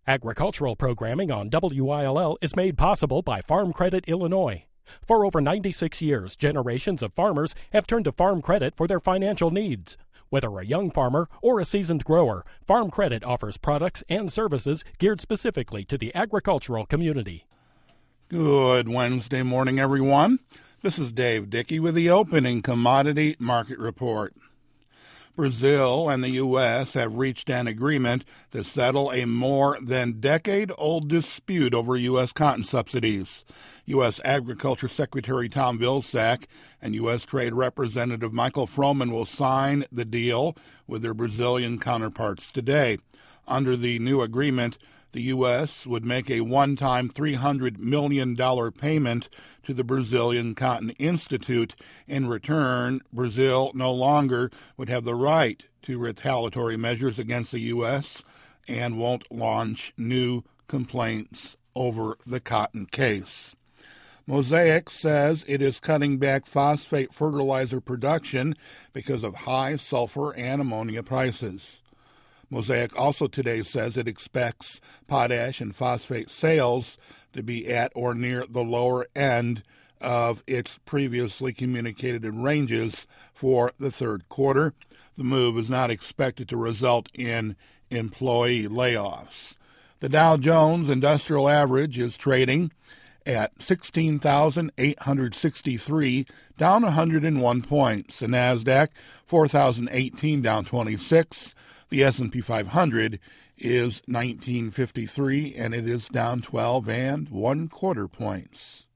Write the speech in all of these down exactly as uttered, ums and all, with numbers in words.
Agricultural programming on W I L L is made possible by Farm Credit Illinois. For over ninety-six years, generations of farmers have turned to Farm Credit for their financial needs. Whether a young farmer or a seasoned grower, Farm Credit offers products and services geared specifically to the agricultural community. Good Wednesday morning, everyone. This is Dave Dickey with the opening commodity market report. Brazil and the U S have reached an agreement to settle a more than decade-old dispute over U S cotton subsidies. U S Agriculture Secretary Tom Vilsack and U S Trade Representative Michael Froman will sign the deal with their Brazilian counterparts today. Under the new agreement, the U S would make a one-time three hundred million dollars payment to the Brazilian Cotton Institute. In return, Brazil no longer would have the right to retaliatory measures against the U S and won't launch new complaints over the cotton case. Mosaic says it is cutting back phosphate fertilizer production because of high sulfur and ammonia prices. Mosaic also today says it expects potash and phosphate sales to be at or near the lower end of its previously communicated ranges for the third quarter. The move is not expected to result in employee layoffs. The Dow Jones Industrial Average is trading at sixteen thousand eight hundred sixty-three, down one hundred one points. The NASDAQ, four thousand eighteen, down twenty-six. The S and P five hundred is nineteen fifty-three, and it is down twelve and one quarter points.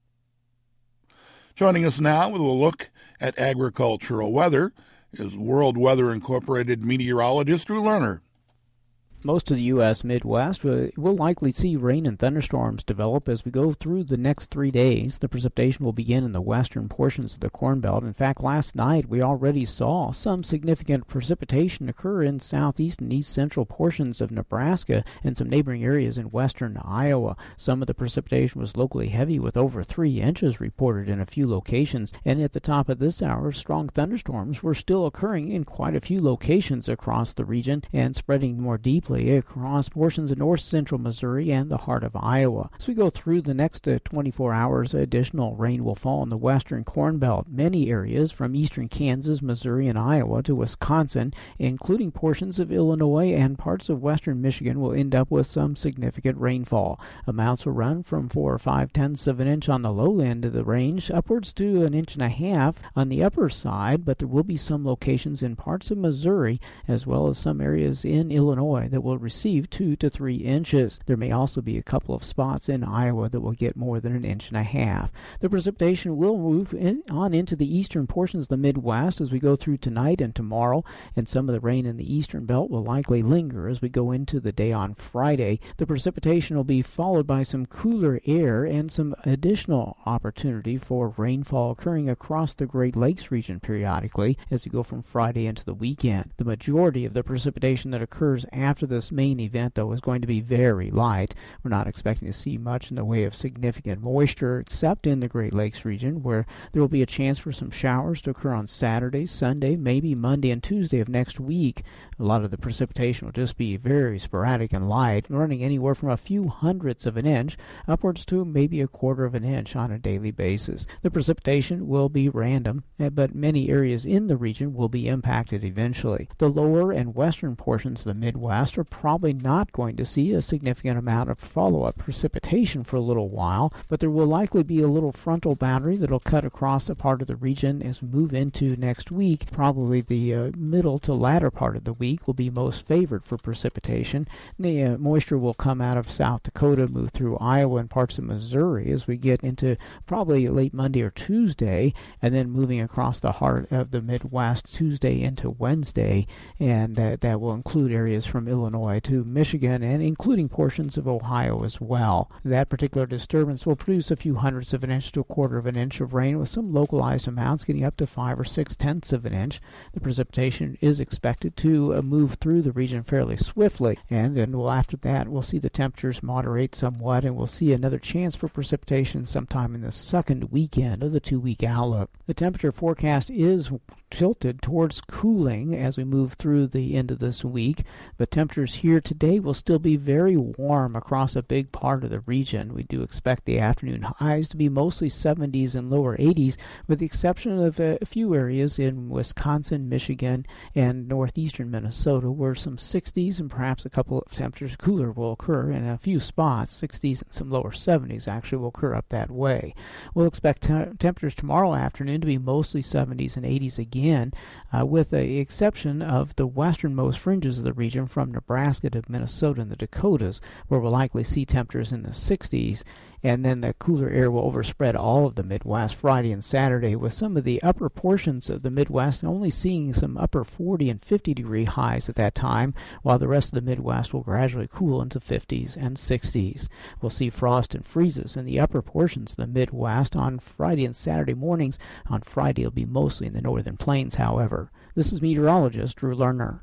Joining us now with a look at agricultural weather is World Weather Incorporated meteorologist Drew Lerner. Most of the U S Midwest will likely see rain and thunderstorms develop as we go through the next three days. The precipitation will begin in the western portions of the Corn Belt. In fact, last night we already saw some significant precipitation occur in southeast and east central portions of Nebraska and some neighboring areas in western Iowa. Some of the precipitation was locally heavy with over three inches reported in a few locations. And at the top of this hour, strong thunderstorms were still occurring in quite a few locations across the region and spreading more deeply across portions of north central Missouri and the heart of Iowa. As we go through the next uh, twenty-four hours, additional rain will fall in the western Corn Belt. Many areas from eastern Kansas, Missouri, and Iowa to Wisconsin, including portions of Illinois and parts of western Michigan, will end up with some significant rainfall. Amounts will run from four or five tenths of an inch on the low end of the range, upwards to an inch and a half on the upper side, but there will be some locations in parts of Missouri as well as some areas in Illinois that will receive two to three inches. There may also be a couple of spots in Iowa that will get more than an inch and a half. The precipitation will move in, on into the eastern portions of the Midwest as we go through tonight and tomorrow, and some of the rain in the eastern belt will likely linger as we go into the day on Friday. The precipitation will be followed by some cooler air and some additional opportunity for rainfall occurring across the Great Lakes region periodically as we go from Friday into the weekend. The majority of the precipitation that occurs after this main event, though, is going to be very light. We're not expecting to see much in the way of significant moisture, except in the Great Lakes region, where there will be a chance for some showers to occur on Saturday, Sunday, maybe Monday and Tuesday of next week. A lot of the precipitation will just be very sporadic and light, running anywhere from a few hundredths of an inch upwards to maybe a quarter of an inch on a daily basis. The precipitation will be random, but many areas in the region will be impacted eventually. The lower and western portions of the Midwest are probably not going to see a significant amount of follow-up precipitation for a little while, but there will likely be a little frontal boundary that will cut across a part of the region as we move into next week. Probably the uh, middle to latter part of the week will be most favored for precipitation. The uh, moisture will come out of South Dakota, move through Iowa and parts of Missouri as we get into probably late Monday or Tuesday, and then moving across the heart of the Midwest Tuesday into Wednesday, and that, that will include areas from Illinois to Michigan and including portions of Ohio as well. That particular disturbance will produce a few hundredths of an inch to a quarter of an inch of rain, with some localized amounts getting up to five or six tenths of an inch. The precipitation is expected to uh, move through the region fairly swiftly, and then we'll, after that we'll see the temperatures moderate somewhat, and we'll see another chance for precipitation sometime in the second weekend of the two-week outlook. The temperature forecast is tilted towards cooling as we move through the end of this week, but temperatures temperatures here today will still be very warm across a big part of the region. We do expect the afternoon highs to be mostly seventies and lower eighties, with the exception of a few areas in Wisconsin, Michigan, and northeastern Minnesota, where some sixties and perhaps a couple of temperatures cooler will occur in a few spots. sixties and some lower seventies actually will occur up that way. We'll expect te- temperatures tomorrow afternoon to be mostly seventies and eighties again, uh, with the exception of the westernmost fringes of the region from Nebraska to Minnesota and the Dakotas, where we'll likely see temperatures in the sixties, and then the cooler air will overspread all of the Midwest Friday and Saturday, with some of the upper portions of the Midwest only seeing some upper forty and fifty degree highs at that time, while the rest of the Midwest will gradually cool into fifties and sixties. We'll see frost and freezes in the upper portions of the Midwest on Friday and Saturday mornings. On Friday, it'll be mostly in the northern plains, however. This is meteorologist Drew Lerner.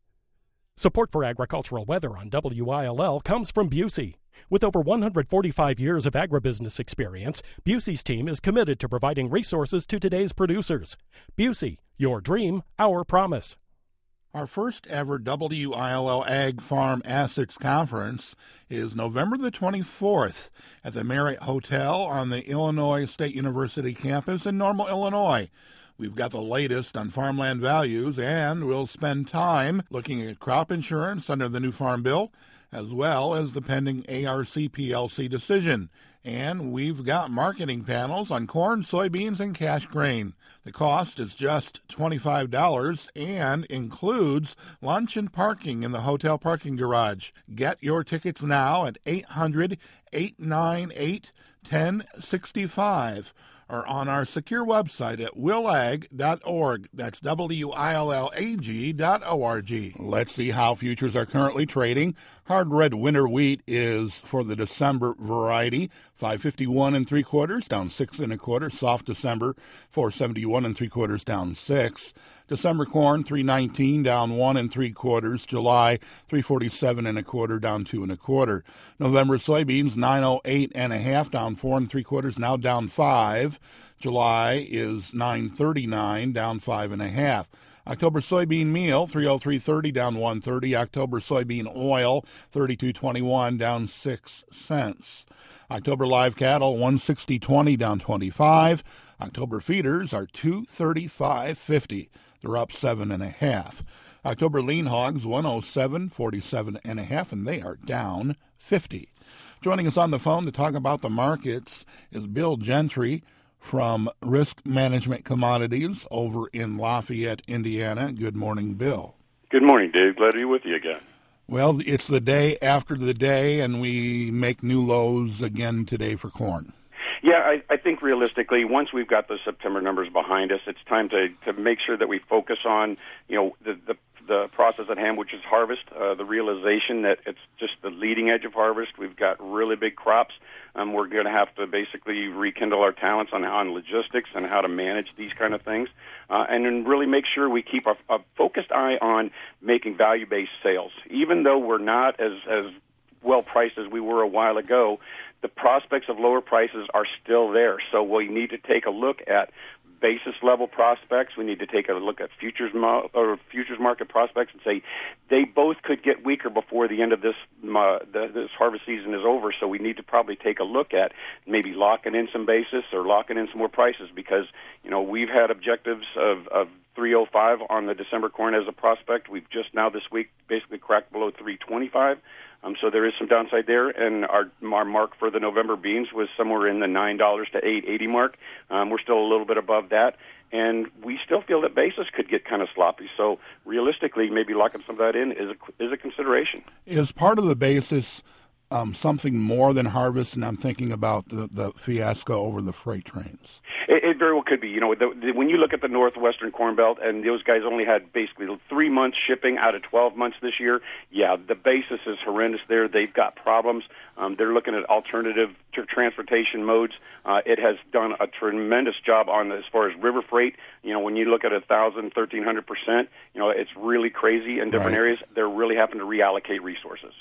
Support for agricultural weather on W I L L comes from Busey. With over one hundred forty-five years of agribusiness experience, Busey's team is committed to providing resources to today's producers. Busey, your dream, our promise. Our first ever W I L L Ag Farm Assets Conference is November the twenty-fourth at the Marriott Hotel on the Illinois State University campus in Normal, Illinois. We've got the latest on farmland values, and we'll spend time looking at crop insurance under the new Farm Bill, as well as the pending A R C P L C decision. And we've got marketing panels on corn, soybeans, and cash grain. The cost is just twenty-five dollars and includes lunch and parking in the hotel parking garage. Get your tickets now at eight hundred, eight nine eight, one oh six five. or on our secure website at willag dot org. That's W I L L A G dot O R G. Let's see how futures are currently trading. Hard red winter wheat is for the December variety, five fifty-one and three quarters, down six and a quarter. Soft December, four seventy-one and three quarters, down six. December corn, three nineteen, down one and three quarters. July, three forty-seven and a quarter, down two and a quarter. November soybeans, nine oh eight and a half, down four and three quarters, now down five. July is nine thirty-nine, down five and a half. October soybean meal, three oh three thirty, down one thirty. October soybean oil, thirty-two twenty-one, down six cents. October live cattle, one sixty twenty, down twenty-five. October feeders are two thirty-five fifty. They're up seven and a half. October lean hogs, one oh seven forty-seven and a half, and they are down fifty. Joining us on the phone to talk about the markets is Bill Gentry from Risk Management Commodities over in Lafayette, Indiana. Good morning, Bill. Good morning, Dave. Glad to be with you again. Well, it's the day after the day, and we make new lows again today for corn. Yeah, I, I think realistically, once we've got the September numbers behind us, it's time to, to make sure that we focus on, you know, the, the the process at hand, which is harvest, uh, the realization that it's just the leading edge of harvest. We've got really big crops. Um, we're going to have to basically rekindle our talents on, on logistics and how to manage these kind of things, uh, and then really make sure we keep a, a focused eye on making value-based sales. Even though we're not as, as well priced as we were a while ago, the prospects of lower prices are still there. So we need to take a look at basis level prospects. We need to take a look at futures mo- or futures market prospects and say they both could get weaker before the end of this uh, the, this harvest season is over. So we need to probably take a look at maybe locking in some basis or locking in some more prices, because you know we've had objectives of, of three oh five on the December corn as a prospect. We've just now this week basically cracked below three twenty-five. Um, so there is some downside there, and our, our mark for the November beans was somewhere in the nine dollars to eight eighty mark. Um, we're still a little bit above that, and we still feel that basis could get kind of sloppy. So realistically, maybe locking some of that in is a, is a consideration. Is part of the basis um, something more than harvest? And I'm thinking about the, the fiasco over the freight trains. It, it very well could be. You know, the, the, when you look at the Northwestern Corn Belt, and those guys only had basically three months shipping out of twelve months this year, yeah, the basis is horrendous there. They've got problems. Um, they're looking at alternative t- transportation modes. Uh, it has done a tremendous job on as far as river freight. You know, when you look at a thousand, thirteen hundred percent, you know, it's really crazy in different right. areas. They're really having to reallocate resources.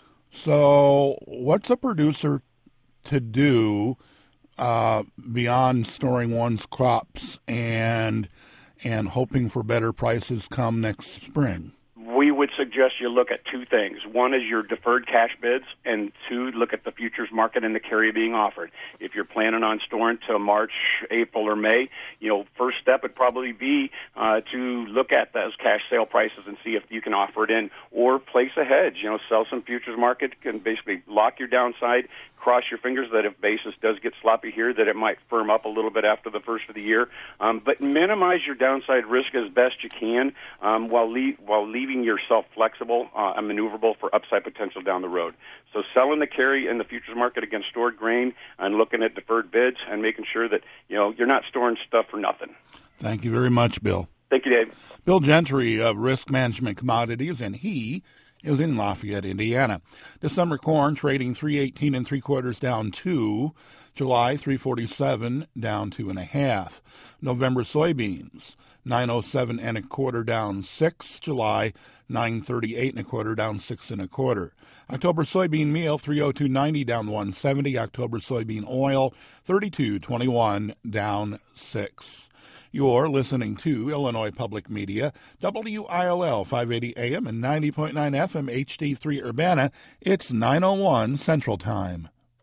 So, what's a producer to do uh, beyond storing one's crops and and hoping for better prices come next spring? We would suggest you look at two things. One is your deferred cash bids, and two, look at the futures market and the carry being offered. If you're planning on storing till March, April, or May, you know, first step would probably be uh, to look at those cash sale prices and see if you can offer it in, or place a hedge. You know, sell some futures market, can basically lock your downside, cross your fingers that if basis does get sloppy here, that it might firm up a little bit after the first of the year. Um, but minimize your downside risk as best you can um, while, le- while leaving yourself flexible uh, and maneuverable for upside potential down the road. So selling the carry in the futures market against stored grain and looking at deferred bids and making sure that, you know, you're not storing stuff for nothing. Thank you very much, Bill. Thank you, Dave. Bill Gentry of Risk Management Commodities, and he is in Lafayette, Indiana. December corn trading three eighteen and three quarters down two. July three forty-seven down two and a half. November soybeans nine oh seven and a quarter down six. July nine thirty-eight and a quarter down six and a quarter. October soybean meal three oh two ninety down one seventy. October soybean oil thirty-two twenty-one down six. You're listening to Illinois Public Media, W I L L five eighty A M and ninety point nine F M H D three Urbana. It's nine oh one Central Time.